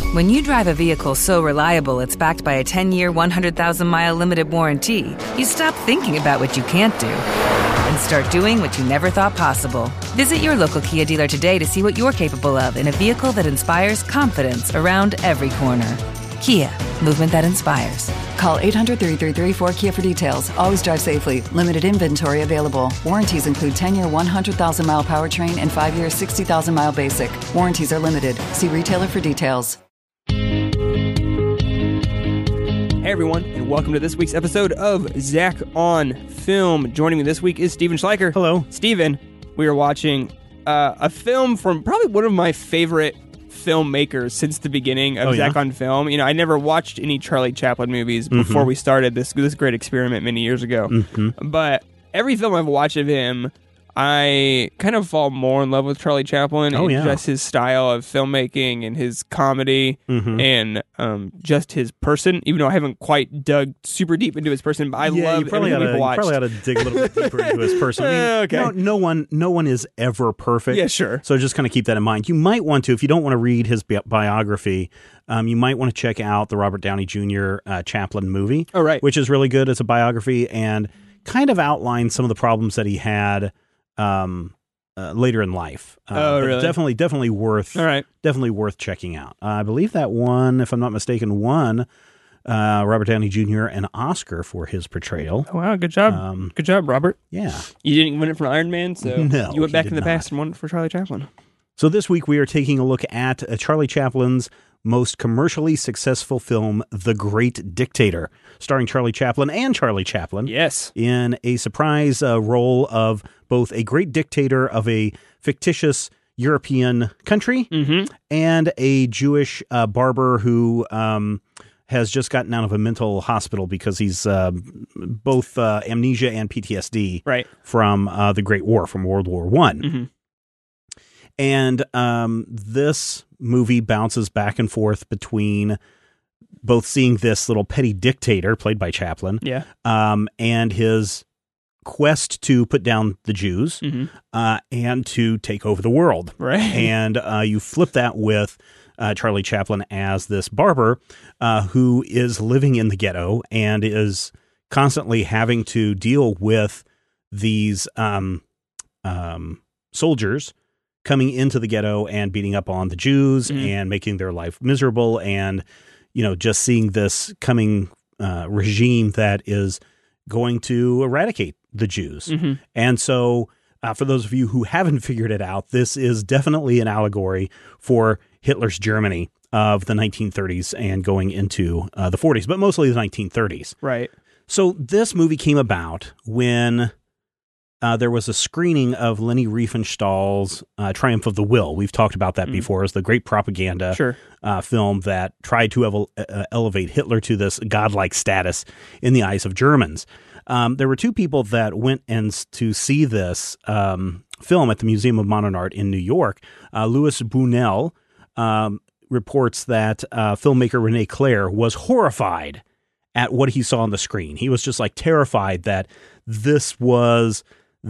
When you drive a vehicle so reliable it's backed by a 10-year, 100,000-mile limited warranty, you stop thinking about what you can't do and start doing what you never thought possible. Visit your local Kia dealer today to see what you're capable of in a vehicle that inspires confidence around every corner. Kia, movement that inspires. Call 800-333-4KIA for details. Always drive safely. Limited inventory available. Warranties include 10-year 100,000-mile powertrain and 5-year 60,000-mile basic. Warranties are limited. See retailer for details. Hey everyone, and welcome to this week's episode of Zach on Film. Joining me this week is Steven Schleicher. Hello. Steven, we are watching a film from probably one of my favorite filmmakers since the beginning of Zach on Film. You know, I never watched any Charlie Chaplin movies before we started this great experiment many years ago. But every film I've watched of him, I kind of fall more in love with Charlie Chaplin and just his style of filmmaking and his comedy and just his person, even though I haven't quite dug super deep into his person, but I love everything we've watched. You probably ought to dig a little bit deeper into his person. I mean, no one is ever perfect. Yeah, sure. So just kind of keep that in mind. You might want to, if you don't want to read his biography, you might want to check out the Robert Downey Jr. Chaplin movie, which is really good as a biography and kind of outlines some of the problems that he had later in life. Really? Definitely worth. Definitely worth checking out. I believe that one, if I'm not mistaken, won Robert Downey Jr. an Oscar for his portrayal. Oh, wow, good job. Good job, Robert. Yeah. You didn't win it for Iron Man, so no, you went back in the past and won it for Charlie Chaplin. So this week we are taking a look at Charlie Chaplin's most commercially successful film, The Great Dictator, starring Charlie Chaplin and Charlie Chaplin. Yes. In a surprise role of both a great dictator of a fictitious European country and a Jewish barber who has just gotten out of a mental hospital because he's both amnesia and PTSD from the Great War, from World War I. And this movie bounces back and forth between both seeing this little petty dictator played by Chaplin and his quest to put down the Jews and to take over the world. And you flip that with Charlie Chaplin as this barber who is living in the ghetto and is constantly having to deal with these soldiers coming into the ghetto and beating up on the Jews and making their life miserable, and just seeing this coming regime that is going to eradicate the Jews. And so for those of you who haven't figured it out, this is definitely an allegory for Hitler's Germany of the 1930s and going into the 40s, but mostly the 1930s. Right. So this movie came about when there was a screening of Leni Riefenstahl's Triumph of the Will. We've talked about that before as the great propaganda film that tried to elevate Hitler to this godlike status in the eyes of Germans. There were two people that went to see this film at the Museum of Modern Art in New York. Louis Bunel reports that filmmaker René Clair was horrified at what he saw on the screen. He was just like terrified that this was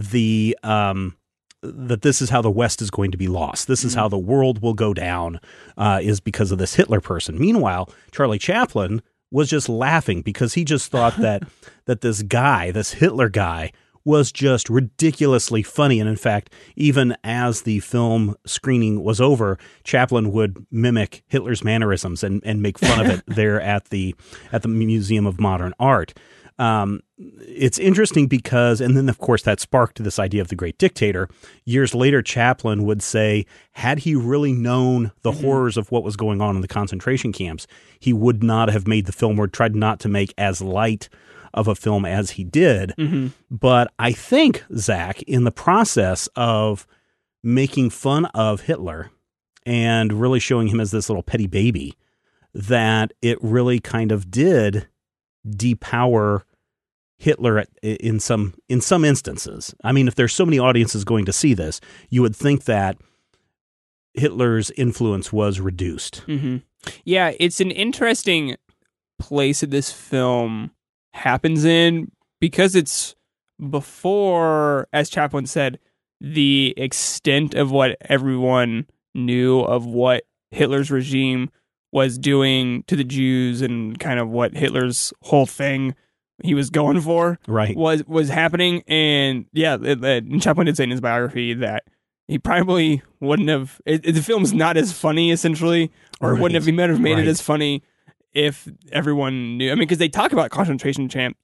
that this is how the West is going to be lost. This is how the world will go down, is because of this Hitler person. Meanwhile, Charlie Chaplin was just laughing because he just thought that this guy, this Hitler guy, was just ridiculously funny. And in fact, even as the film screening was over, Chaplin would mimic Hitler's mannerisms and make fun of it there at the Museum of Modern Art. It's interesting because, and then of course that sparked this idea of the great dictator. Years later, Chaplin would say, had he really known the horrors of what was going on in the concentration camps, he would not have made the film, or tried not to make as light of a film as he did. But I think, Zach, in the process of making fun of Hitler and really showing him as this little petty baby, that it really kind of did depower Hitler in some instances. I mean, if there's so many audiences going to see this, you would think that Hitler's influence was reduced. Yeah, it's an interesting place that this film happens in because it's before, as Chaplin said, the extent of what everyone knew of what Hitler's regime was doing to the Jews and kind of what Hitler's whole thing he was going for was happening. And and Chaplin did say in his biography that he probably wouldn't have the film's not as funny essentially, or he might have made it as funny if everyone knew. I mean, because they talk about concentration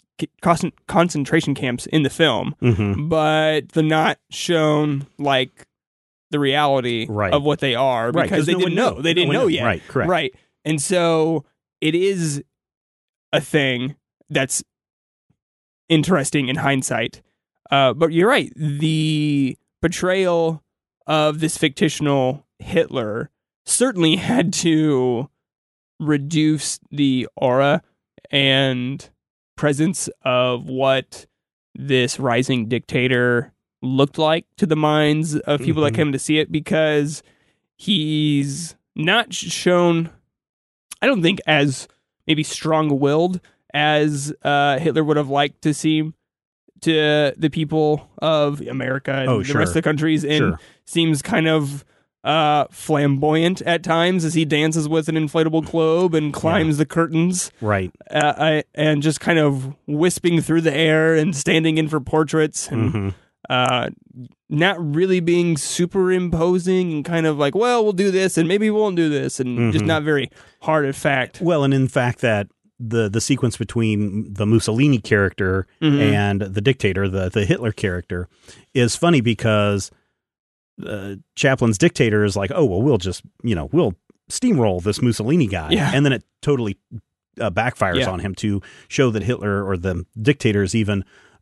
camps in the film, but they're not shown like the reality of what they are, because they didn't know. They didn't know yet. Right, correct. Right. And so it is a thing that's interesting in hindsight. But you're right. The portrayal of this fictional Hitler certainly had to reduce the aura and presence of what this rising dictator looked like to the minds of people that came to see it, because he's not shown, I don't think, as maybe strong-willed as Hitler would have liked to seem to the people of America and the rest of the countries, and seems kind of flamboyant at times as he dances with an inflatable globe and climbs the curtains, and just kind of wisping through the air and standing in for portraits, and not really being super imposing, and kind of like, well, we'll do this and maybe we won't do this, and just not very hard at fact. Well, and in fact that the sequence between the Mussolini character and the dictator, the Hitler character, is funny because Chaplin's dictator is like, oh, well, we'll just, we'll steamroll this Mussolini guy. Yeah. And then it totally backfires on him to show that Hitler, or the dictator, is even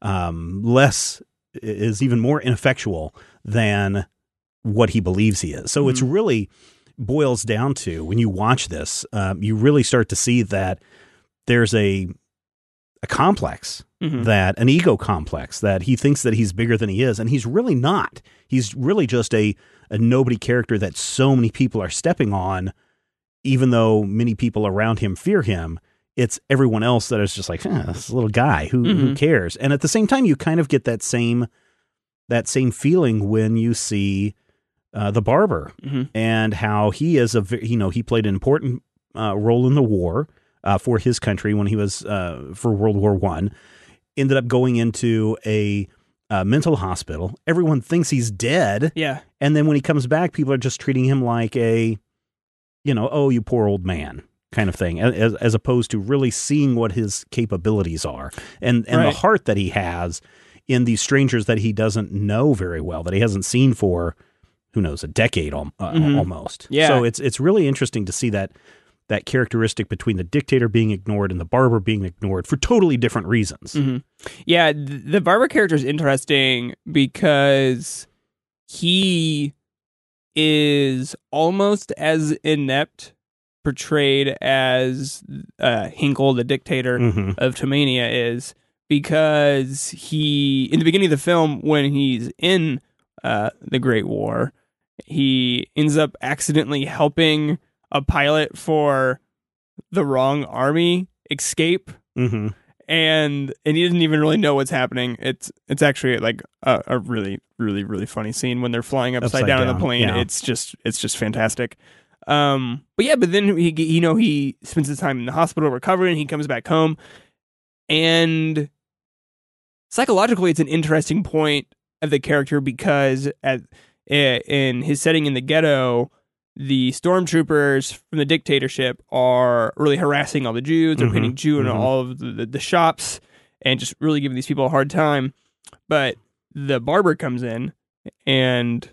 even more ineffectual than what he believes he is. So it's really boils down to, when you watch this, you really start to see that there's a complex, that an ego complex, that he thinks that he's bigger than he is, and he's really not. He's really just a nobody character that so many people are stepping on, even though many people around him fear him. It's everyone else that is just like, this little guy who cares. And at the same time, you kind of get that same feeling when you see the barber, and how he is he played an important role in the war for his country when he was for World War I. Ended up going into a mental hospital. Everyone thinks he's dead. Yeah. And then when he comes back, people are just treating him like a, oh, you poor old man kind of thing, as opposed to really seeing what his capabilities are, and the heart that he has in these strangers that he doesn't know very well, that he hasn't seen for, who knows, a decade almost. Yeah. So it's really interesting to see that characteristic between the dictator being ignored and the barber being ignored for totally different reasons. Yeah, the barber character is interesting because he is almost as inept portrayed as Hinkle, the dictator of Tomania, is, because he, in the beginning of the film, when he's in the Great War, he ends up accidentally helping a pilot for the wrong army escape, and he doesn't even really know what's happening. It's actually like a really, really, really funny scene when they're flying upside down in the plane. Yeah. It's just fantastic. But then he spends his time in the hospital recovering. He comes back home, and psychologically, it's an interesting point of the character, because in his setting in the ghetto, the stormtroopers from the dictatorship are really harassing all the Jews. They're painting Jew in all of the shops and just really giving these people a hard time. But the barber comes in, and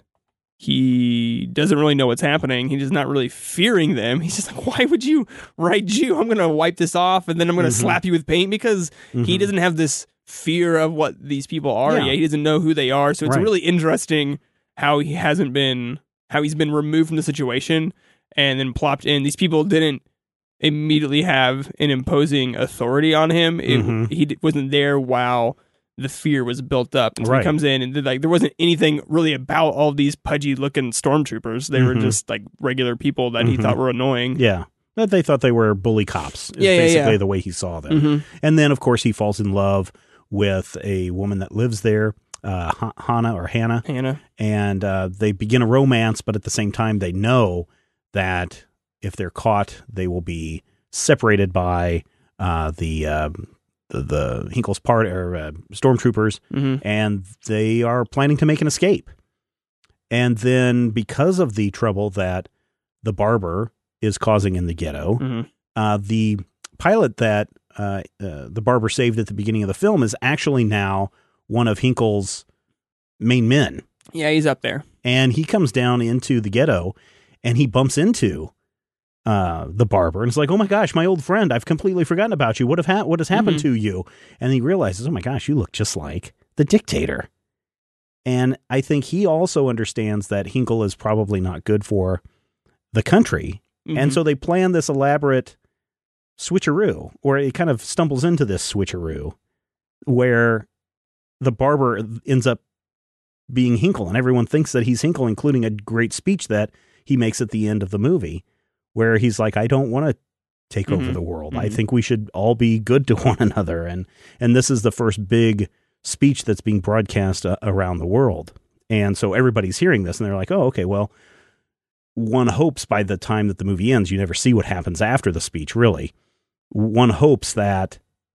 he doesn't really know what's happening. He's not really fearing them. He's just like, why would you write Jew? I'm going to wipe this off, and then I'm going to slap you with paint, because he doesn't have this fear of what these people are yet. He doesn't know who they are. So it's really interesting how he's been removed from the situation and then plopped in. These people didn't immediately have an imposing authority on him. He wasn't there while the fear was built up. And so he comes in, and there wasn't anything really about all these pudgy looking stormtroopers. They were just like regular people that he thought were annoying. Yeah. That they thought they were bully cops, is basically the way he saw them. And then, of course, he falls in love with a woman that lives there, Hannah. And they begin a romance, but at the same time, they know that if they're caught, they will be separated by the Hinkle's part or stormtroopers, and they are planning to make an escape. And then, because of the trouble that the barber is causing in the ghetto, the pilot that the barber saved at the beginning of the film is actually now one of Hinkle's main men. Yeah, he's up there. And he comes down into the ghetto, and he bumps into the barber, and it's like, oh my gosh, my old friend, I've completely forgotten about you. What has happened to you? And he realizes, oh my gosh, you look just like the dictator. And I think he also understands that Hinkle is probably not good for the country. And so they plan this elaborate switcheroo, or it kind of stumbles into this switcheroo where the barber ends up being Hinkle, and everyone thinks that he's Hinkle, including a great speech that he makes at the end of the movie, where he's like, I don't want to take over the world. I think we should all be good to one another. And this is the first big speech that's being broadcast around the world. And so everybody's hearing this, and they're like, oh, okay, well, one hopes by the time that the movie ends, you never see what happens after the speech, really. One hopes that,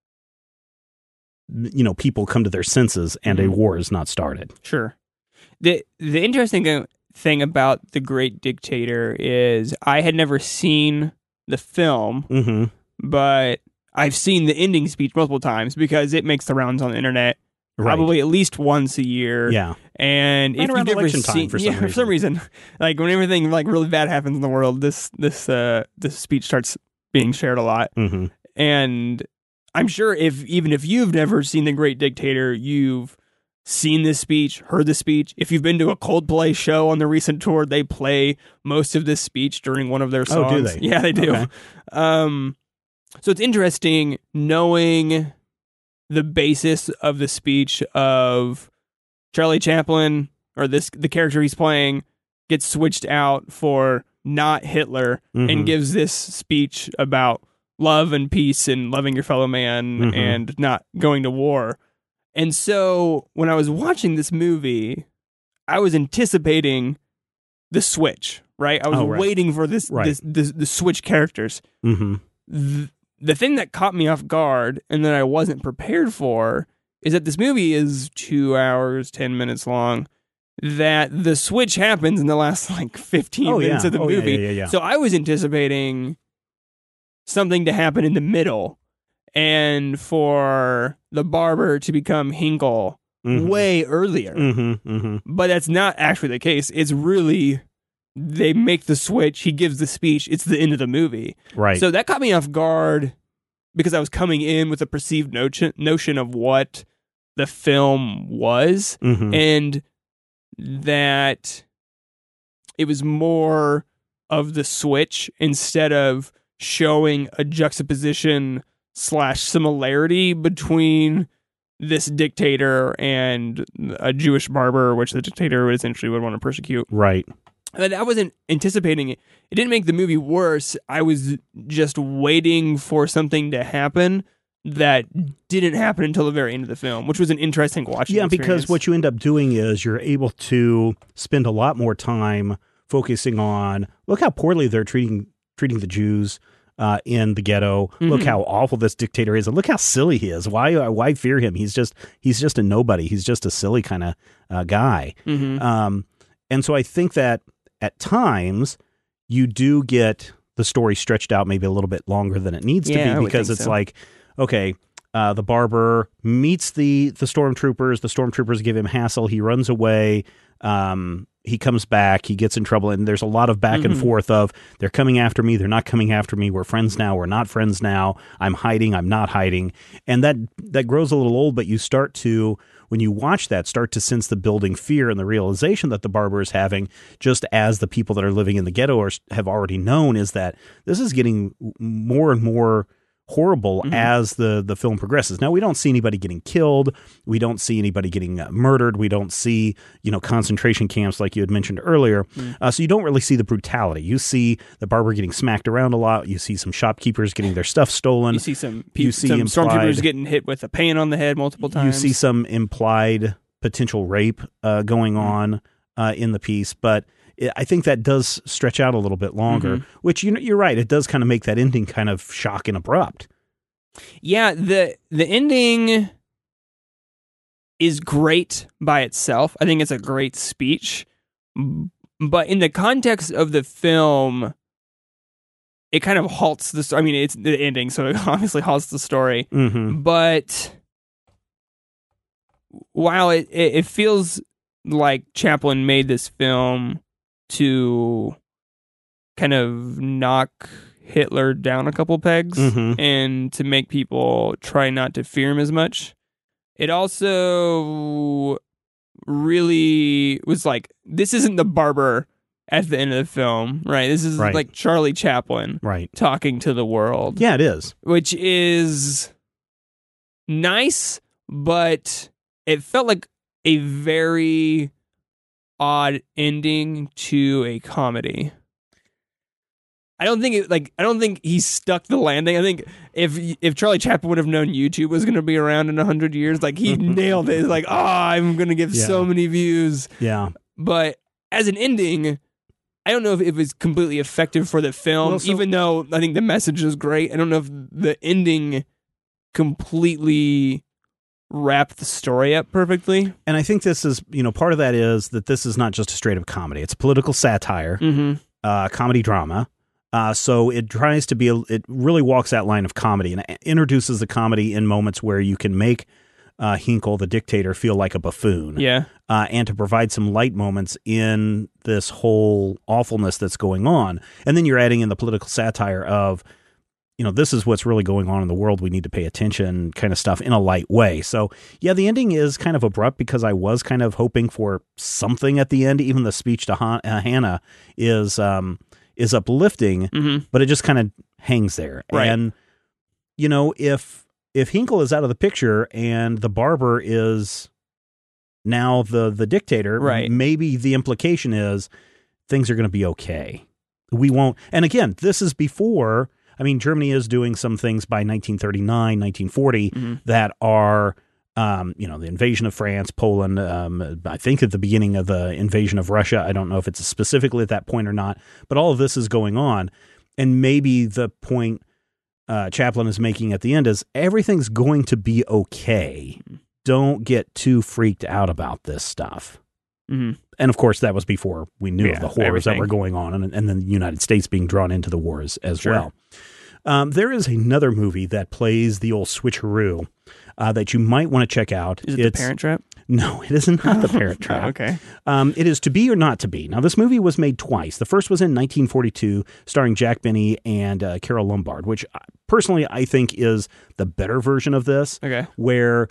people come to their senses and a war is not started. Sure. The interesting thing about The Great Dictator is I had never seen the film, but I've seen the ending speech multiple times because it makes the rounds on the internet probably at least once a year. Yeah. And right if you've never seen, for some reason, like when everything like really bad happens in the world, this speech starts being shared a lot. And I'm sure even if you've never seen The Great Dictator, you've seen this speech, heard the speech. If you've been to a Coldplay show on the recent tour, they play most of this speech during one of their songs. Oh, do they? Yeah, they do. Okay. So it's interesting knowing the basis of the speech of Charlie Chaplin, or the character he's playing, gets switched out for not Hitler and gives this speech about love and peace and loving your fellow man and not going to war. And so when I was watching this movie, I was anticipating the switch, right? I was waiting for this switch characters. The thing that caught me off guard and that I wasn't prepared for is that this movie is 2 hours, 10 minutes long, that the switch happens in the last like 15 minutes of the movie. Yeah. So I was anticipating something to happen in the middle and for the barber to become Hinkle way earlier. But that's not actually the case. It's really, they make the switch, he gives the speech, it's the end of the movie. Right. So that caught me off guard because I was coming in with a perceived notion of what the film was, and that it was more of the switch instead of showing a juxtaposition / similarity between this dictator and a Jewish barber, which the dictator essentially would want to persecute. Right. And I wasn't anticipating it. It didn't make the movie worse. I was just waiting for something to happen that didn't happen until the very end of the film, which was an interesting watching experience. Because what you end up doing is you're able to spend a lot more time focusing on, look how poorly they're treating the Jews in the ghetto. Look how awful this dictator is, and look how silly he is. Why fear him? He's just a nobody. He's just a silly kind of guy. And so I think that at times you do get the story stretched out maybe a little bit longer than it needs to be, because it's like, okay, the barber meets the stormtroopers. The stormtroopers give him hassle. He runs away. He comes back. He gets in trouble, and there's a lot of back and forth of, they're coming after me. They're not coming after me. We're friends now. We're not friends now. I'm hiding. I'm not hiding. And that grows a little old, but you start to, when you watch that, start to sense the building fear and the realization that the barber is having, just as the people that are living in the ghetto have already known, is that this is getting more and more horrible as the film progresses. Now, we don't see anybody getting killed. We don't see anybody getting murdered. We don't see, concentration camps like you had mentioned earlier. So you don't really see the brutality. You see the barber getting smacked around a lot. You see some shopkeepers getting their stuff stolen. You see some stormtroopers getting hit with a pan on the head multiple times. You see some implied potential rape going on in the piece. But I think that does stretch out a little bit longer, which you're right. It does kind of make that ending kind of shock and abrupt. Yeah, the ending is great by itself. I think it's a great speech. But in the context of the film, it kind of halts the story. I mean, it's the ending, so it obviously halts the story. But while it feels like Chaplin made this film to kind of knock Hitler down a couple pegs and to make people try not to fear him as much, it also really was like, this isn't the barber at the end of the film, right? This is like Charlie Chaplin talking to the world. Yeah, it is. Which is nice, but it felt like a very odd ending to a comedy. I don't think he stuck the landing. I think if Charlie Chaplin would have known YouTube was going to be around in 100 years, like, he nailed it. It's like, I'm going to give so many views. Yeah. But as an ending, I don't know if it was completely effective for the film, even though I think the message is great. I don't know if the ending completely wrapped the story up perfectly. And I think this is, part of that is that this is not just a straight up comedy. It's political satire, comedy drama. So it tries to be, it really walks that line of comedy and introduces the comedy in moments where you can make Hinkle, the dictator, feel like a buffoon. Yeah. And to provide some light moments in this whole awfulness that's going on. And then you're adding in the political satire of, this is what's really going on in the world. We need to pay attention kind of stuff in a light way. So, yeah, the ending is kind of abrupt because I was kind of hoping for something at the end. Even the speech to Hannah is uplifting, but it just kind of hangs there. Right. And, if Hinkle is out of the picture and the barber is now the dictator, maybe the implication is things are going to be okay. We won't. And again, this is before, Germany is doing some things by 1939, 1940 that are, the invasion of France, Poland, I think at the beginning of the invasion of Russia. I don't know if it's specifically at that point or not, but all of this is going on. And maybe the point Chaplin is making at the end is everything's going to be okay. Don't get too freaked out about this stuff. And of course, that was before we knew of the horrors that were going on, and then the United States being drawn into the wars as well. There is another movie that plays the old switcheroo that you might want to check out. Is it The Parent Trap? No, it is not The Parent Trap. Okay. It is To Be or Not to Be. Now, this movie was made twice. The first was in 1942, starring Jack Benny and Carole Lombard, which personally I think is the better version of this. Okay. Where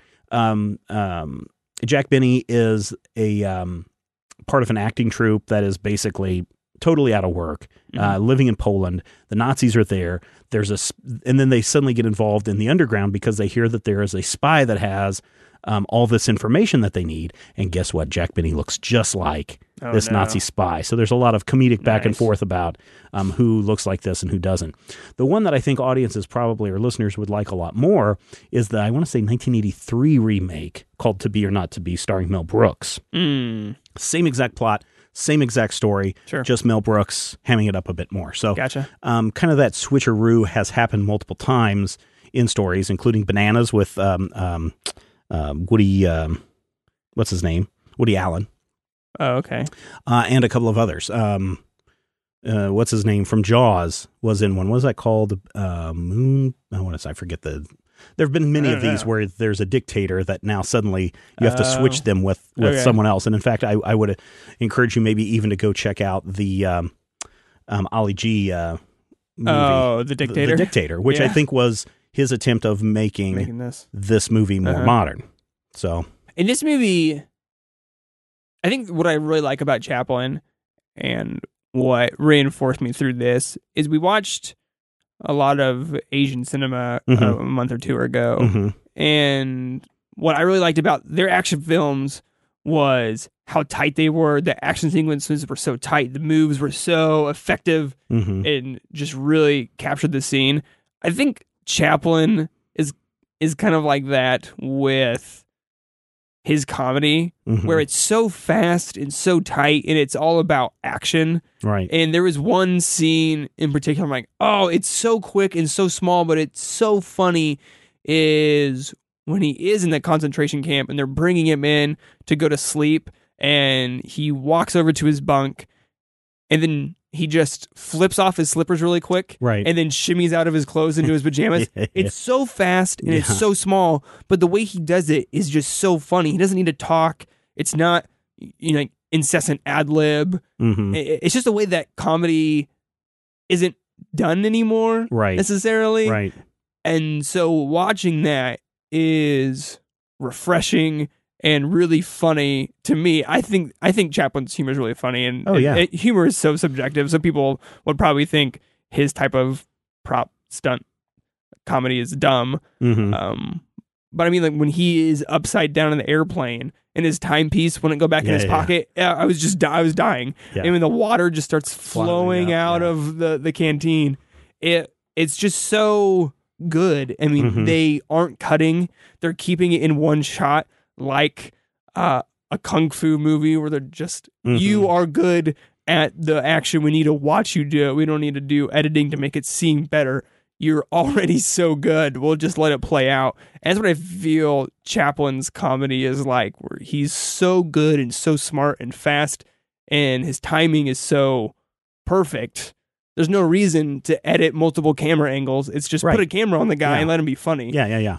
Jack Benny is a part of an acting troupe that is basically totally out of work, living in Poland. The Nazis are there. And then they suddenly get involved in the underground because they hear that there is a spy that has all this information that they need. And guess what? Jack Benny looks just like this Nazi spy. So there's a lot of comedic back and forth about who looks like this and who doesn't. The one that I think audiences probably or listeners would like a lot more is the, I want to say 1983 remake called To Be or Not to Be, starring Mel Brooks. Same exact plot. Same exact story, just Mel Brooks hamming it up a bit more. So gotcha. Kind of that switcheroo has happened multiple times in stories, including Bananas with Woody, what's his name? Woody Allen. Oh, okay. And a couple of others. What's his name from Jaws was in one. What was that called? Moon? I forget the... There have been many of these where there's a dictator that now suddenly you have to switch them with someone else. And in fact, I would encourage you maybe even to go check out the Ali G movie. Oh, The Dictator? The Dictator, which I think was his attempt of making this movie more modern. So in this movie, I think what I really like about Chaplin and what reinforced me through this is we watched a lot of Asian cinema a month or two ago. And what I really liked about their action films was how tight they were. The action sequences were so tight. The moves were so effective and just really captured the scene. I think Chaplin is kind of like that with his comedy, where it's so fast and so tight, and it's all about action. Right. And there was one scene in particular, I'm like, oh, it's so quick and so small, but it's so funny, is when he is in the concentration camp and they're bringing him in to go to sleep, and he walks over to his bunk, and then he just flips off his slippers really quick, right, and then shimmies out of his clothes into his pajamas. It's so fast and it's so small, but the way he does it is just so funny. He doesn't need to talk. It's not, incessant ad lib. It's just a way that comedy isn't done anymore, right, necessarily. Right. And so watching that is refreshing and really funny to me. I think Chaplin's humor is really funny, and humor is so subjective. Some people would probably think his type of prop stunt comedy is dumb. But I mean, like when he is upside down in the airplane and his timepiece wouldn't go back in his pocket, I was dying. And when the water just starts flowing out of the canteen, it's just so good. I mean, they aren't cutting; they're keeping it in one shot. Like a kung fu movie where they're just, you are good at the action. We need to watch you do it. We don't need to do editing to make it seem better. You're already so good. We'll just let it play out. And that's what I feel Chaplin's comedy is like, where he's so good and so smart and fast, and his timing is so perfect. There's no reason to edit multiple camera angles. It's just put a camera on the guy and let him be funny. Yeah.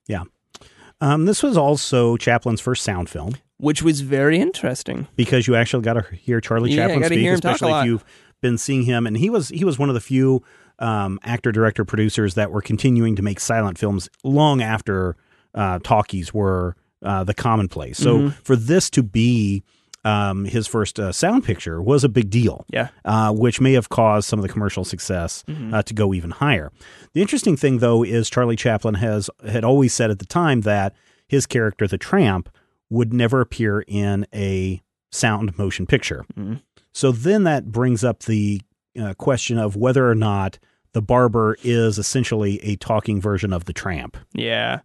This was also Chaplin's first sound film, which was very interesting because you actually got to hear Charlie Chaplin speak, especially if you've been seeing him. And he was one of the few actor, director, producers that were continuing to make silent films long after talkies were the commonplace. So for this to be his first sound picture was a big deal, which may have caused some of the commercial success to go even higher. The interesting thing, though, is Charlie Chaplin had always said at the time that his character, the Tramp, would never appear in a sound motion picture. So then that brings up the question of whether or not the Barber is essentially a talking version of the Tramp. Yeah.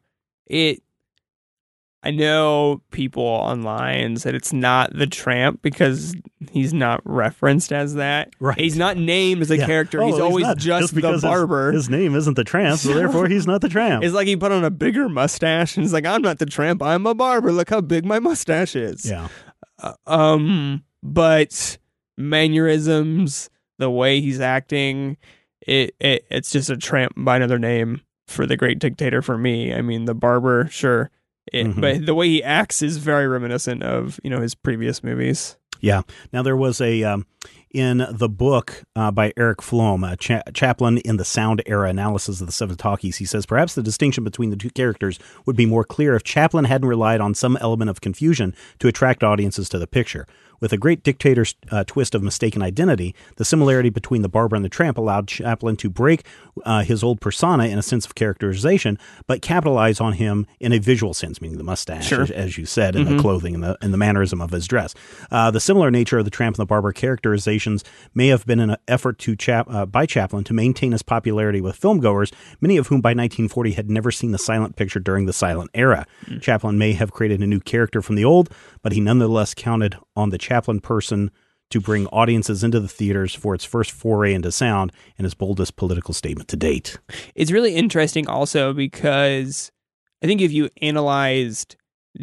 I know people online said it's not the Tramp because he's not referenced as that. Right. He's not named as a character. He's always just the Barber. His name isn't the Tramp, so therefore he's not the Tramp. It's like he put on a bigger mustache and he's like, I'm not the Tramp, I'm a barber. Look how big my mustache is. Yeah. But mannerisms, the way he's acting, it's just a Tramp by another name for the great dictator for me. I mean, the Barber, sure. But the way he acts is very reminiscent of, his previous movies. Yeah. Now, there was in the book by Eric Flom, Chaplin in the Sound Era Analysis of the Seven Talkies, he says, perhaps the distinction between the two characters would be more clear if Chaplin hadn't relied on some element of confusion to attract audiences to the picture. With a great dictator's twist of mistaken identity, the similarity between the Barber and the Tramp allowed Chaplin to break his old persona in a sense of characterization, but capitalize on him in a visual sense, meaning the mustache, as you said, and the clothing and the mannerism of his dress. The similar nature of the Tramp and the Barber characterizations may have been an effort by Chaplin to maintain his popularity with filmgoers, many of whom by 1940 had never seen the silent picture during the silent era. Chaplin may have created a new character from the old, but he nonetheless counted on the Chaplin person to bring audiences into the theaters for its first foray into sound and his boldest political statement to date. It's really interesting also because I think if you analyzed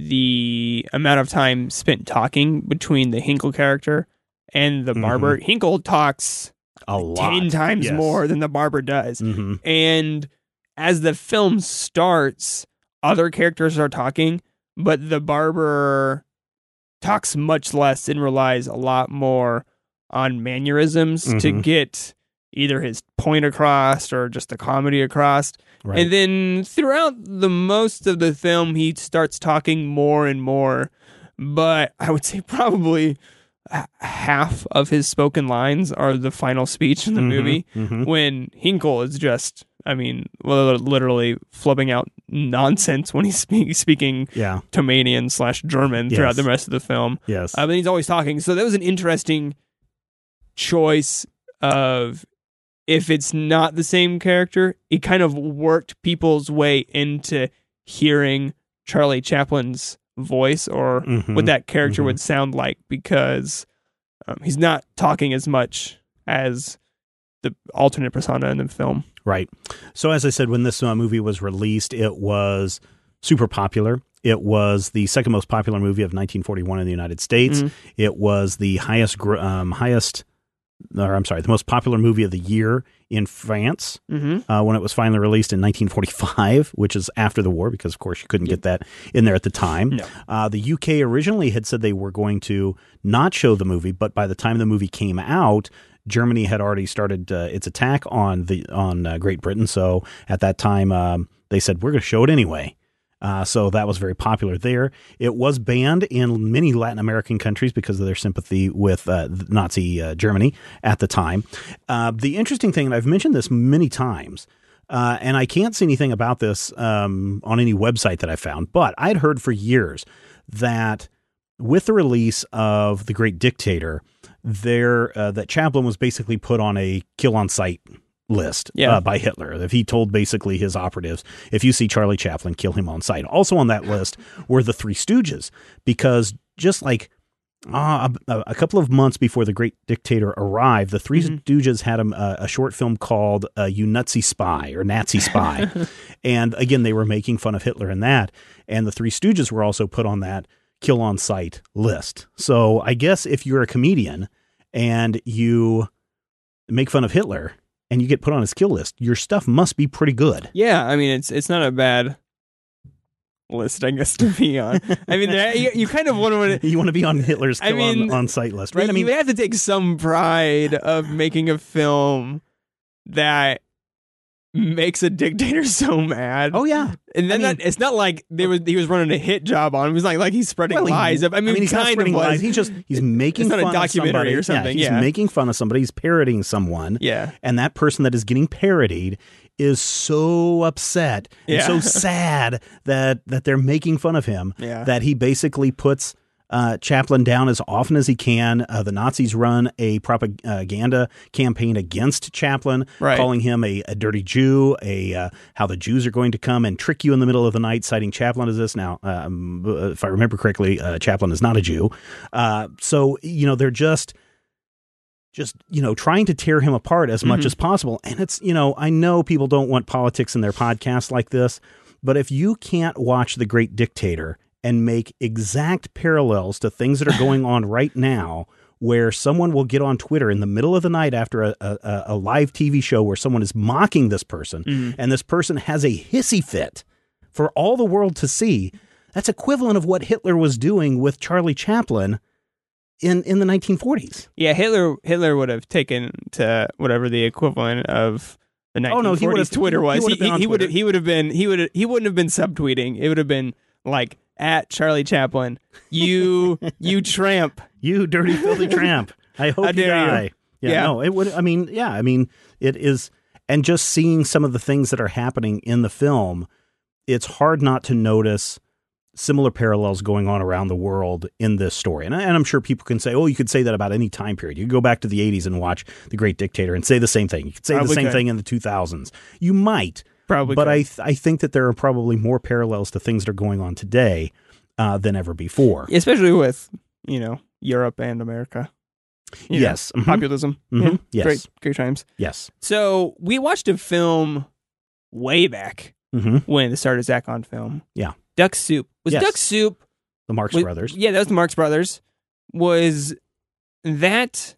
the amount of time spent talking between the Hinkle character and the Barber, Hinkle talks a lot, 10 times more than the Barber does. And as the film starts, other characters are talking, but the Barber talks much less and relies a lot more on mannerisms to get either his point across or just the comedy across. Right. And then throughout the most of the film, he starts talking more and more. But I would say probably half of his spoken lines are the final speech in the movie, when Hinkle is just, literally flubbing out nonsense when he's speaking Tomanian/German throughout the rest of the film. Yes. But he's always talking. So that was an interesting choice of, if it's not the same character, it kind of worked people's way into hearing Charlie Chaplin's voice or what that character would sound like, because he's not talking as much as the alternate persona in the film. Right. So as I said, when this movie was released, it was super popular. It was the second most popular movie of 1941 in the United States. It was the the most popular movie of the year in France when it was finally released in 1945, which is after the war, because of course you couldn't get that in there at the time. No. The UK originally had said they were going to not show the movie, but by the time the movie came out, Germany had already started its attack on Great Britain. So at that time, they said, we're going to show it anyway. So that was very popular there. It was banned in many Latin American countries because of their sympathy with Nazi Germany at the time. The interesting thing, and I've mentioned this many times, and I can't see anything about this on any website that I found, but I'd heard for years that with the release of The Great Dictator, that Chaplin was basically put on a kill on sight list by Hitler. If he told basically his operatives, if you see Charlie Chaplin, kill him on sight. Also on that list were the Three Stooges, because just like a couple of months before The Great Dictator arrived, the Three Stooges had a short film called You Nutsy Spy or Nazi Spy. And again, they were making fun of Hitler in that. And the Three Stooges were also put on that kill on sight list. So I guess if you're a comedian and you make fun of Hitler and you get put on his kill list, your stuff must be pretty good. Yeah, I mean, it's not a bad list, I guess, to be on. I mean, you kind of want to... You want to be on Hitler's kill on sight list, right? I mean, you have to take some pride of making a film that makes a dictator so mad. Oh yeah, and then it's not like he was running a hit job on him. It was like he's spreading lies. I mean, he's not spreading lies. He's making fun of somebody or something. He's making fun of somebody. He's parodying someone. Yeah, and that person that is getting parodied is so upset and so sad that they're making fun of him that he basically puts Chaplin down as often as he can. The Nazis run a propaganda campaign against Chaplin, calling him a dirty Jew, how the Jews are going to come and trick you in the middle of the night, citing Chaplin as this. Now, if I remember correctly, Chaplin is not a Jew. So, they're just trying to tear him apart as much as possible. And it's, I know people don't want politics in their podcasts like this, but if you can't watch The Great Dictator and make exact parallels to things that are going on right now, where someone will get on Twitter in the middle of the night after a live TV show where someone is mocking this person, and this person has a hissy fit for all the world to see, that's equivalent of what Hitler was doing with Charlie Chaplin in the 1940s. Yeah, Hitler would have taken to whatever the equivalent of the 1940s Twitter was. He wouldn't have been subtweeting. It would have been like, at Charlie Chaplin, you tramp, you dirty filthy tramp. I hope you die. No, it would. I mean, it is. And just seeing some of the things that are happening in the film, it's hard not to notice similar parallels going on around the world in this story. And I'm sure people can say, oh, you could say that about any time period. You could go back to the 80s and watch The Great Dictator and say the same thing. You could say the same thing in the 2000s. You might. Probably, but I think that there are probably more parallels to things that are going on today than ever before, especially with Europe and America. Yes, populism. Yes, great times. Yes. So we watched a film way back when the Start of Zach on film. Yeah, Duck Soup. Duck Soup the Marx Brothers? Yeah, that was the Marx Brothers. Was that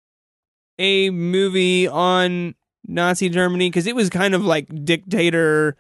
a movie on Nazi Germany? Because it was kind of like dictator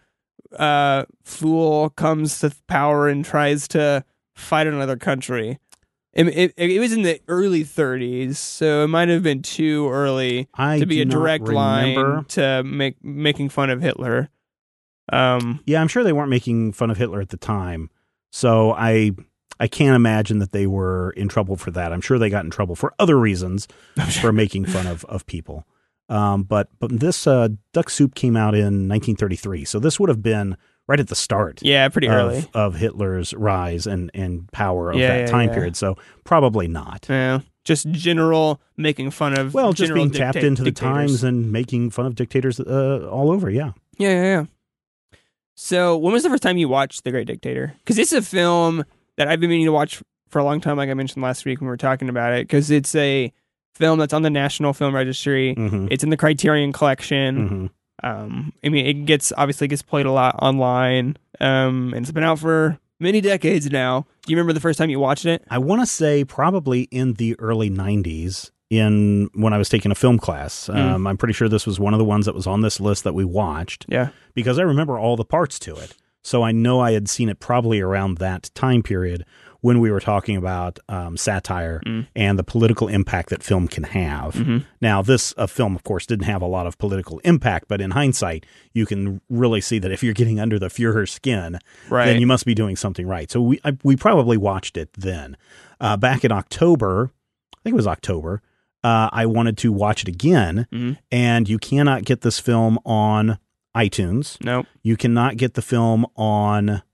fool comes to power and tries to fight another country. It was in the early 30s, so it might have been too early to be a direct line to making fun of Hitler. Yeah, I'm sure they weren't making fun of Hitler at the time, so I can't imagine that they were in trouble for that. I'm sure they got in trouble for other reasons for making fun of people. But this Duck Soup came out in 1933, so this would have been right at the start. Yeah, pretty early of Hitler's rise and power of that time period. So probably not. Yeah, just general making fun of. Well, just being tapped into the times and making fun of dictators all over. Yeah. Yeah. So when was the first time you watched The Great Dictator? Because it's a film that I've been meaning to watch for a long time, like I mentioned last week when we were talking about it, because it's a film that's on the National Film Registry. It's in the Criterion Collection. I mean, it obviously gets played a lot online, and it's been out for many decades now. Do you remember the first time you watched it? I want to say probably in the early 90s when I was taking a film class. I'm pretty sure this was one of the ones that was on this list that we watched. Yeah. Because I remember all the parts to it. So I know I had seen it probably around that time period when we were talking about satire and the political impact that film can have. Now, this film, of course, didn't have a lot of political impact, but in hindsight, you can really see that if you're getting under the Fuhrer skin, then you must be doing something right. So we probably watched it then. Back in October, I think it was October, I wanted to watch it again, and you cannot get this film on iTunes. Nope. You cannot get the film on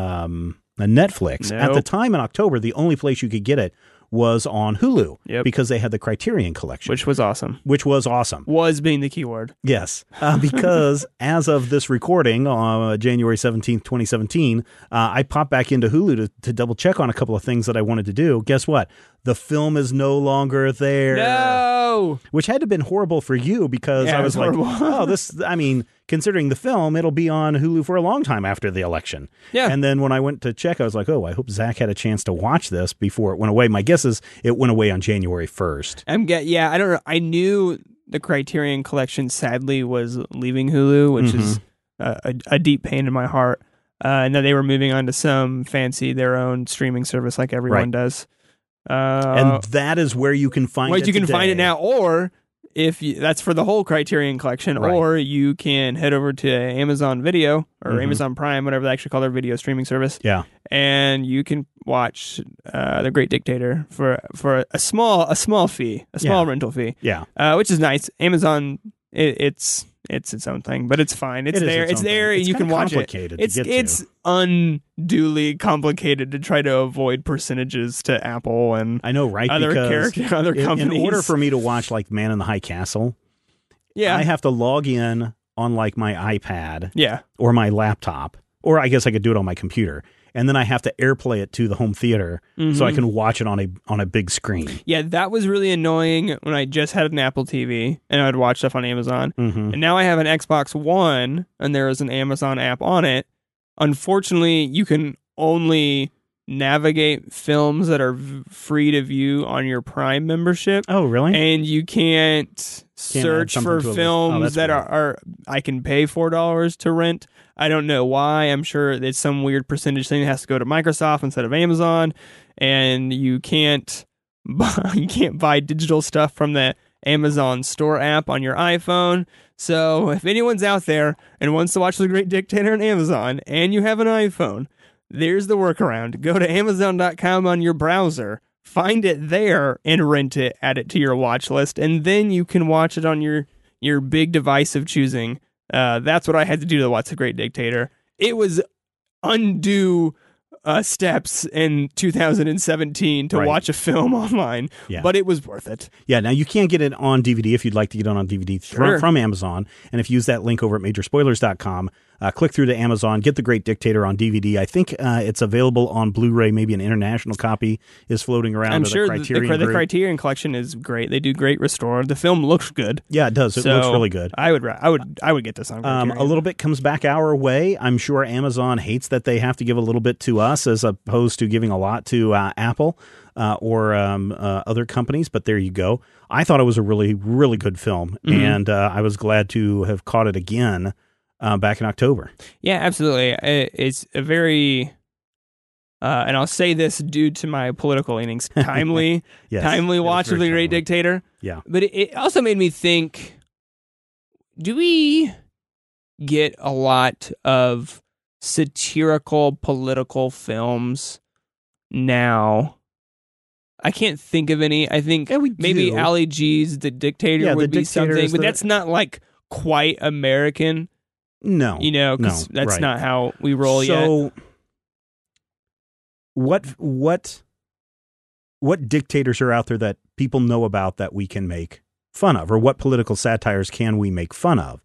Netflix. Nope. At the time in October, the only place you could get it was on Hulu because they had the Criterion Collection. Which was awesome. Was being the key word. Yes. Because as of this recording on January 17th, 2017, I popped back into Hulu to double check on a couple of things that I wanted to do. Guess what? The film is no longer there. No! Which had to have been horrible for you because I was like, considering the film, it'll be on Hulu for a long time after the election. Yeah. And then when I went to check, I was like, I hope Zach had a chance to watch this before it went away. My guess is it went away on January 1st. I don't know. I knew the Criterion Collection sadly was leaving Hulu, which is a deep pain in my heart. And that they were moving on to their own streaming service like everyone does. And that is where you can find it. You can find it now, or that's for the whole Criterion Collection, or you can head over to Amazon Video or Amazon Prime, whatever they actually call their video streaming service. Yeah, and you can watch The Great Dictator for a small rental fee. Yeah, which is nice. Amazon, it's its own thing, but it's fine. It's there. It's you can watch it. It's unduly complicated to try to avoid percentages to Apple and I know, right? Other companies. In order for me to watch like Man in the High Castle, I have to log in on like my iPad, or my laptop, or I guess I could do it on my computer. And then I have to AirPlay it to the home theater so I can watch it on a big screen. Yeah, that was really annoying when I just had an Apple TV and I'd watch stuff on Amazon. And now I have an Xbox One and there is an Amazon app on it. Unfortunately, you can only navigate films that are free to view on your Prime membership. Oh, really? And you can't search for films that are I can pay $4 to rent. I don't know why. I'm sure it's some weird percentage thing that has to go to Microsoft instead of Amazon, and you can't buy digital stuff from the Amazon Store app on your iPhone. So if anyone's out there and wants to watch The Great Dictator on Amazon and you have an iPhone, there's the workaround. Go to Amazon.com on your browser, find it there, and rent it, add it to your watch list, and then you can watch it on your big device of choosing. That's what I had to do to watch The Great Dictator. It was undue steps in 2017 to watch a film online, but it was worth it. Yeah, now you can't get it on DVD if you'd like to get it on DVD from Amazon. And if you use that link over at majorspoilers.com, click through to Amazon, get The Great Dictator on DVD. I think it's available on Blu-ray. Maybe an international copy is floating around. I'm sure the Criterion Collection is great. They do great restore. The film looks good. Yeah, it does. It looks really good. I would get this on Criterion. A little bit comes back our way. I'm sure Amazon hates that they have to give a little bit to us as opposed to giving a lot to Apple or other companies. But there you go. I thought it was a really, really good film, and I was glad to have caught it again back in October. Yeah, absolutely. It's a very, and I'll say this due to my political leanings, timely watch of The Great Dictator. Yeah. But it also made me think, do we get a lot of satirical political films now? I can't think of any. I think maybe Ali G's The Dictator would be something, but that's not like quite American. No, because that's not how we roll yet. So, what dictators are out there that people know about that we can make fun of, or what political satires can we make fun of?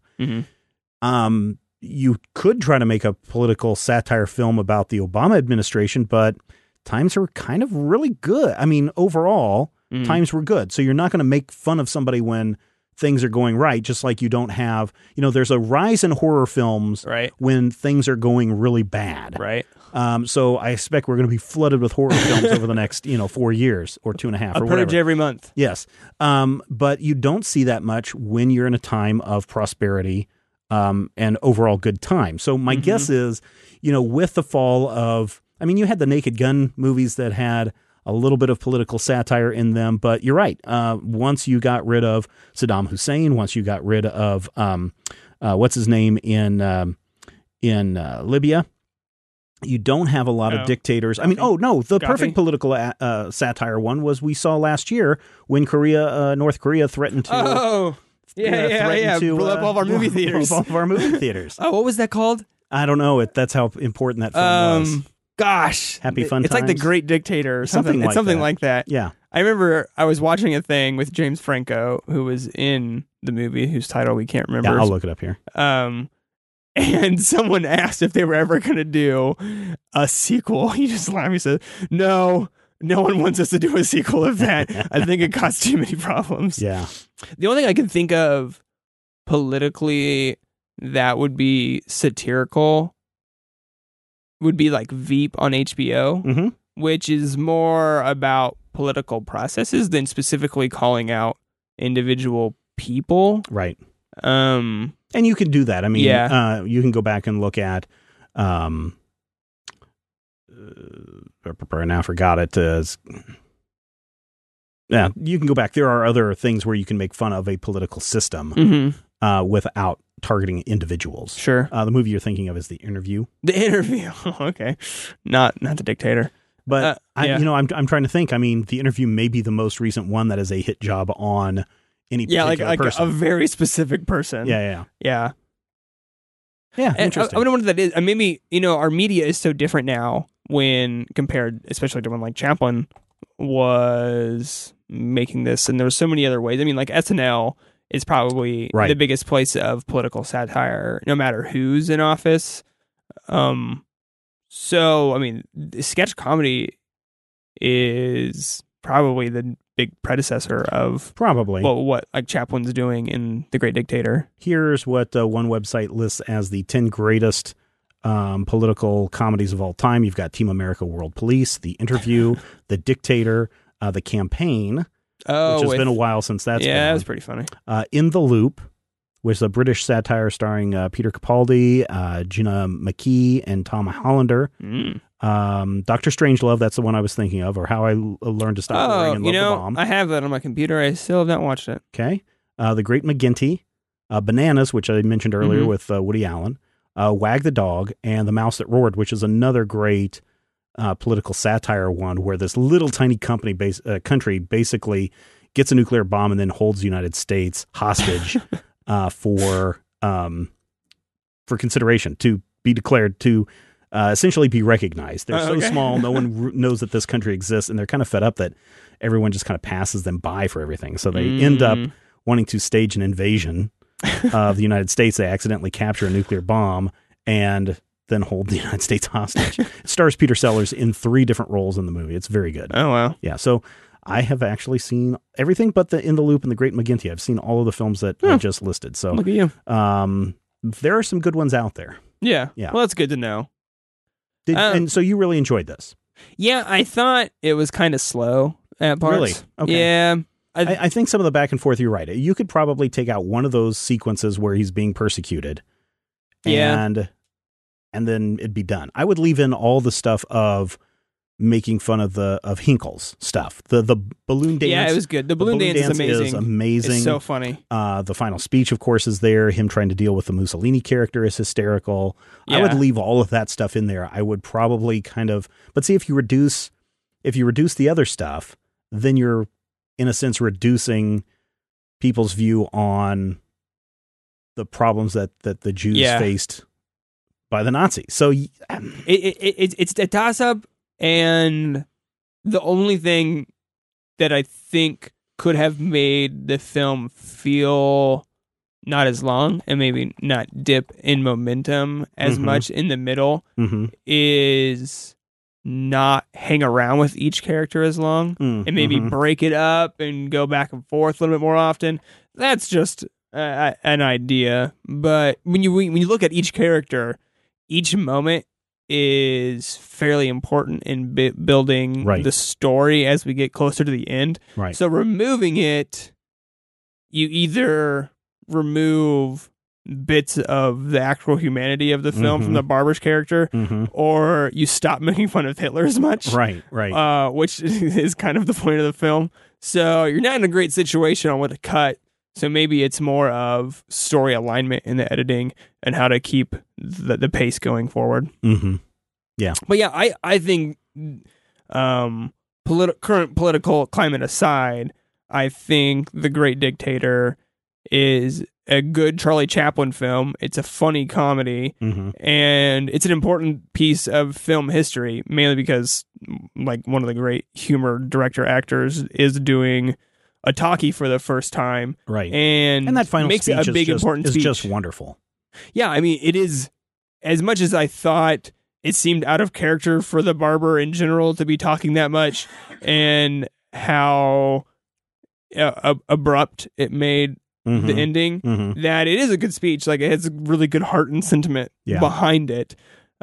You could try to make a political satire film about the Obama administration, but times are kind of really good. I mean, overall, times were good. So you're not going to make fun of somebody when things are going right, just like you don't have, there's a rise in horror films when things are going really bad. Right. So I expect we're going to be flooded with horror films over the next, 4 years or 2.5 or whatever. Purge every month. Yes. But you don't see that much when you're in a time of prosperity and overall good time. So my guess is, with the fall of, you had the Naked Gun movies that had a little bit of political satire in them, but you're right. Once you got rid of Saddam Hussein, once you got rid of what's his name in Libya, you don't have a lot of dictators. The perfect political satire one was we saw last year when North Korea threatened to. Blow up all of our movie theaters. All of our movie theaters. Oh, what was that called? I don't know. That's how important that film was. Gosh, Happy Fun It's Times? like The Great Dictator or something. It's something like that. Yeah. I remember I was watching a thing with James Franco, who was in the movie, whose title we can't remember. Yeah, I'll look it up here. And someone asked if they were ever going to do a sequel. He just laughed. He said, "No one wants us to do a sequel of that. I think it caused too many problems." Yeah. The only thing I can think of politically that would be satirical would be like Veep on HBO, which is more about political processes than specifically calling out individual people. Right. And you can do that. You can go back and look at, I now forgot it. Yeah, you can go back. There are other things where you can make fun of a political system without targeting individuals. Sure. The movie you're thinking of is The Interview. The Interview. Okay. Not The Dictator. But I'm trying to think. The Interview may be the most recent one that is a hit job on any particular person. A very specific person. Yeah. Yeah. Interesting. I wonder what that is. Maybe, our media is so different now when compared, especially to when like Chaplin was making this, and there were so many other ways. Like SNL is probably the biggest place of political satire, no matter who's in office. So, sketch comedy is probably the big predecessor of what like Chaplin's doing in The Great Dictator. Here's what one website lists as the 10 greatest political comedies of all time. You've got Team America, World Police, The Interview, The Dictator, The Campaign, which has been a while since that's been on. That was pretty funny. In the Loop, which is a British satire starring Peter Capaldi, Gina McKee, and Tom Hollander. Dr. Strangelove, that's the one I was thinking of, or How I Learned to Stop Worrying and Love the Bomb. I have that on my computer. I still have not watched it. Okay. The Great McGinty, Bananas, which I mentioned earlier with Woody Allen, Wag the Dog, and The Mouse That Roared, which is another great political satire one where this little tiny country basically gets a nuclear bomb and then holds the United States hostage for consideration, to be declared, to essentially be recognized. They're so small, no one knows that this country exists, and they're kind of fed up that everyone just kind of passes them by for everything. So they end up wanting to stage an invasion of the United States. They accidentally capture a nuclear bomb and then hold the United States hostage. It stars Peter Sellers in 3 different roles in the movie. It's very good. Oh, wow. Yeah, so I have actually seen everything but the In the Loop and The Great McGinty. I've seen all of the films that I just listed. So look at you. There are some good ones out there. Yeah. Well, that's good to know. And so you really enjoyed this? Yeah, I thought it was kind of slow at parts. Really? Okay. Yeah. I think some of the back and forth, you're right. You could probably take out one of those sequences where he's being persecuted. And then it'd be done. I would leave in all the stuff of making fun of Hinkle's stuff. The balloon dance. Yeah, it was good. The balloon dance is amazing. It's so funny. The final speech, of course, is there. Him trying to deal with the Mussolini character is hysterical. Yeah. I would leave all of that stuff in there. I would probably but see, if you reduce the other stuff, then you're in a sense reducing people's view on the problems that the Jews faced by the Nazis. So it's a toss-up, and the only thing that I think could have made the film feel not as long and maybe not dip in momentum as much in the middle is not hang around with each character as long and maybe break it up and go back and forth a little bit more often. That's just an idea. But when you look at each character, each moment is fairly important in building the story as we get closer to the end. Right. So removing it, you either remove bits of the actual humanity of the film from the barber's character, or you stop making fun of Hitler as much. Right. Which is kind of the point of the film. So you're not in a great situation on what to cut. So maybe it's more of story alignment in the editing and how to keep the pace going forward. Yeah. But yeah, I think current political climate aside, I think The Great Dictator is a good Charlie Chaplin film. It's a funny comedy, and it's an important piece of film history, mainly because like one of the great humor director actors is doing a talkie for the first time. Right. And that final makes speech it a big, important speech. is just wonderful. Yeah, I mean, it is, as much as I thought it seemed out of character for the barber in general to be talking that much, and how abrupt it made the ending, that it is a good speech. Like, it has a really good heart and sentiment behind it.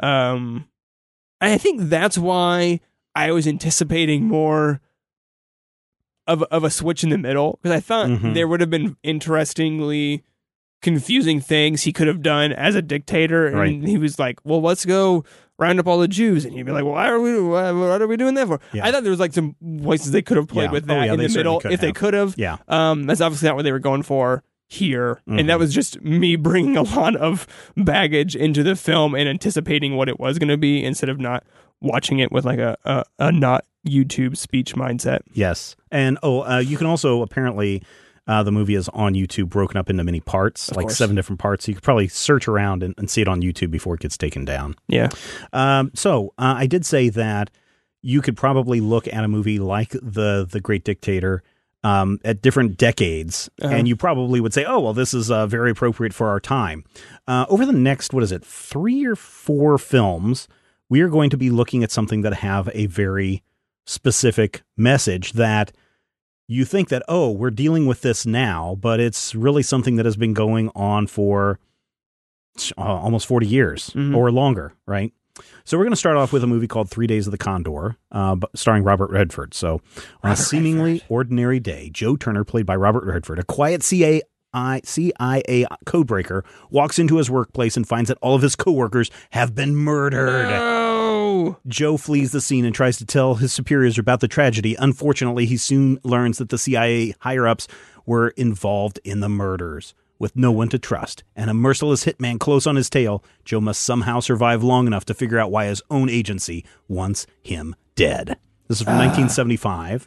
I think that's why I was anticipating more of a switch in the middle, because I thought there would have been interestingly confusing things he could have done as a dictator, and he was like, well, let's go round up all the Jews, and you'd be like, well, what are we doing that for? I thought there was like some places they could have played with that in the middle if they could have. That's obviously not what they were going for here, and that was just me bringing a lot of baggage into the film and anticipating what it was going to be instead of not watching it with like a not YouTube speech mindset. Yes. And you can also apparently the movie is on YouTube broken up into many parts, like 7 different parts. So you could probably search around and see it on YouTube before it gets taken down. Yeah. So I did say that you could probably look at a movie like The Great Dictator at different decades, and you probably would say, oh, well, this is very appropriate for our time. Over the next, 3 or 4 films, we are going to be looking at something that have a very specific message that you think that, oh, we're dealing with this now, but it's really something that has been going on for almost 40 years or longer, right? So we're going to start off with a movie called 3 Days of the Condor, starring Robert Redford. So on a seemingly ordinary day, Joe Turner, played by Robert Redford, a quiet CIA codebreaker, walks into his workplace and finds that all of his coworkers have been murdered. No! Joe flees the scene and tries to tell his superiors about the tragedy. Unfortunately, he soon learns that the CIA higher-ups were involved in the murders. With no one to trust and a merciless hitman close on his tail, Joe must somehow survive long enough to figure out why his own agency wants him dead. This is from 1975.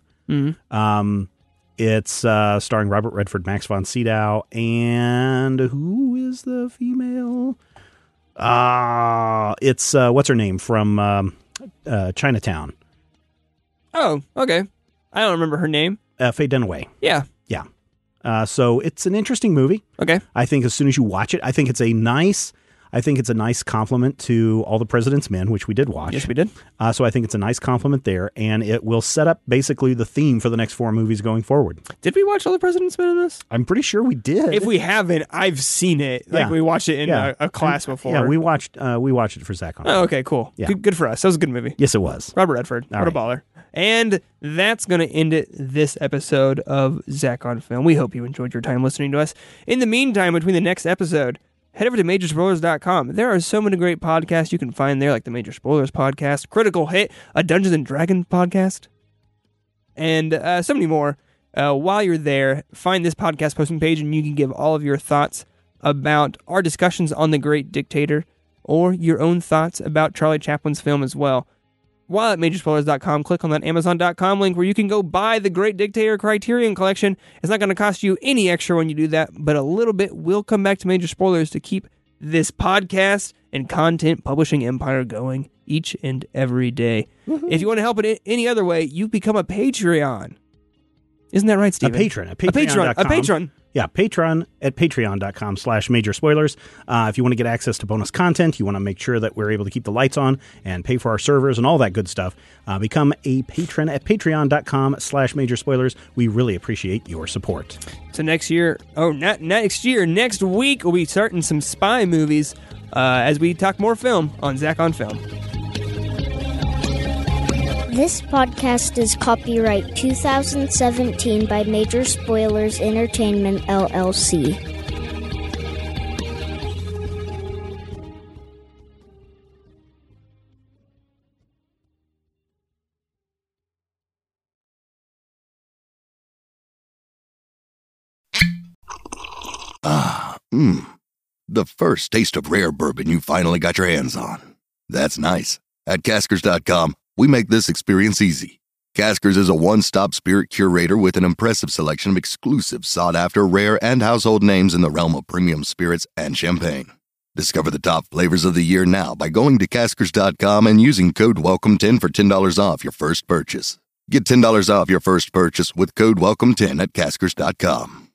It's starring Robert Redford, Max von Sydow, and who is the female? It's what's her name from Chinatown? Oh, okay. I don't remember her name. Faye Dunaway. Yeah. So it's an interesting movie. Okay. I think as soon as you watch it, I think it's a nice compliment to All the President's Men, which we did watch. Yes, we did. So I think it's a nice compliment there, and it will set up basically the theme for the next 4 movies going forward. Did we watch All the President's Men in this? I'm pretty sure we did. If we haven't, I've seen it. Like we watched it in a class before. Yeah, we watched it for Zach. Oh, okay, cool. Yeah. Good for us. That was a good movie. Yes, it was. Robert Redford. What a baller. And that's going to end it this episode of Zach on Film. We hope you enjoyed your time listening to us. In the meantime, between the next episode, head over to Majorspoilers.com. There are so many great podcasts you can find there, like the Major Spoilers podcast, Critical Hit, a Dungeons and Dragons podcast, and so many more. While you're there, find this podcast posting page, and you can give all of your thoughts about our discussions on The Great Dictator, or your own thoughts about Charlie Chaplin's film as well. While at Majorspoilers.com, click on that Amazon.com link where you can go buy the Great Dictator Criterion Collection. It's not going to cost you any extra when you do that, but a little bit will come back to Major Spoilers to keep this podcast and content publishing empire going each and every day. Woo-hoo. If you want to help it any other way, you become a Patreon. Isn't that right, Steven? A patron. A patron. Yeah, Patreon at patreon.com/major spoilers. If you want to get access to bonus content, you want to make sure that we're able to keep the lights on and pay for our servers and all that good stuff, become a patron at patreon.com/major spoilers. We really appreciate your support. So next week, we'll be starting some spy movies as we talk more film on Zach on Film. This podcast is copyright 2017 by Major Spoilers Entertainment, LLC. The first taste of rare bourbon you finally got your hands on. That's nice. At Caskers.com, we make this experience easy. Caskers is a one-stop spirit curator with an impressive selection of exclusive, sought-after, rare, and household names in the realm of premium spirits and champagne. Discover the top flavors of the year now by going to Caskers.com and using code WELCOME10 for $10 off your first purchase. Get $10 off your first purchase with code WELCOME10 at Caskers.com.